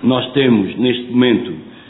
Nós temos, neste momento,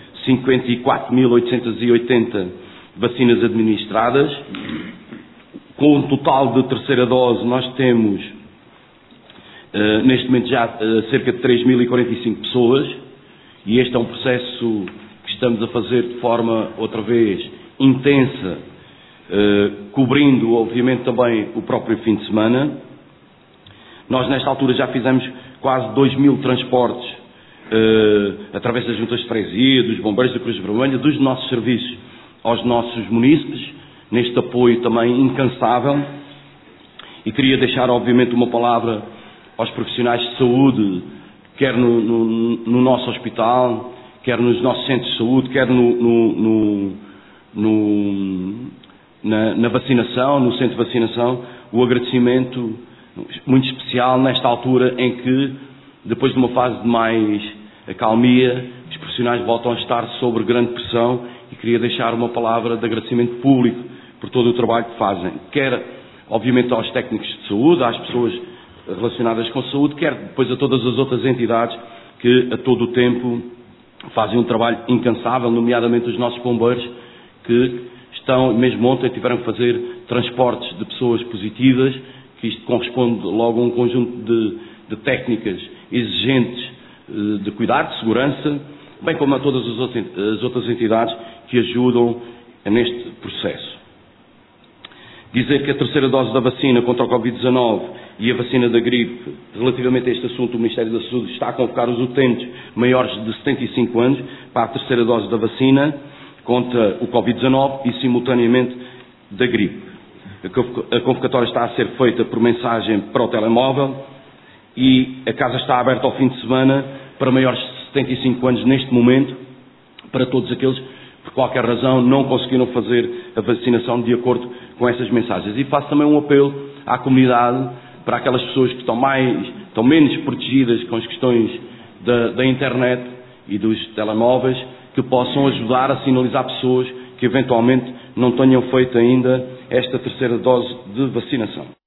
54.880 vacinas administradas. Com um total de terceira dose, nós temos, neste momento, já cerca de 3.045 pessoas. E este é um processo que estamos a fazer de forma, outra vez, intensa, cobrindo, obviamente, também o próprio fim de semana. Nós, nesta altura, já fizemos quase 2.000 transportes através das juntas de freguesia, dos bombeiros da Cruz Vermelha, dos nossos serviços aos nossos munícipes, neste apoio também incansável. E queria deixar, obviamente, uma palavra aos profissionais de saúde, quer no nosso hospital, quer nos nossos centros de saúde, quer na vacinação, no centro de vacinação, o agradecimento muito especial nesta altura em que, depois de uma fase de mais acalmia, os profissionais voltam a estar sob grande pressão, e queria deixar uma palavra de agradecimento público por todo o trabalho que fazem, quer obviamente aos técnicos de saúde, às pessoas relacionadas com a saúde, quer depois a todas as outras entidades que a todo o tempo fazem um trabalho incansável, nomeadamente os nossos bombeiros, que estão, mesmo ontem, tiveram que fazer transportes de pessoas positivas, que isto corresponde logo a um conjunto de técnicas exigentes de cuidado, de segurança, bem como a todas as outras entidades que ajudam neste processo. Dizer que a terceira dose da vacina contra o Covid-19 e a vacina da gripe, relativamente a este assunto, o Ministério da Saúde está a convocar os utentes maiores de 75 anos para a terceira dose da vacina contra o Covid-19 e, simultaneamente, da gripe. A convocatória está a ser feita por mensagem para o telemóvel e a casa está aberta ao fim de semana para maiores de 75 anos neste momento, para todos aqueles que, por qualquer razão, não conseguiram fazer a vacinação de acordo com essas mensagens. E faço também um apelo à comunidade, para aquelas pessoas que estão menos protegidas com as questões da internet e dos telemóveis, que possam ajudar a sinalizar pessoas que eventualmente não tenham feito ainda esta terceira dose de vacinação.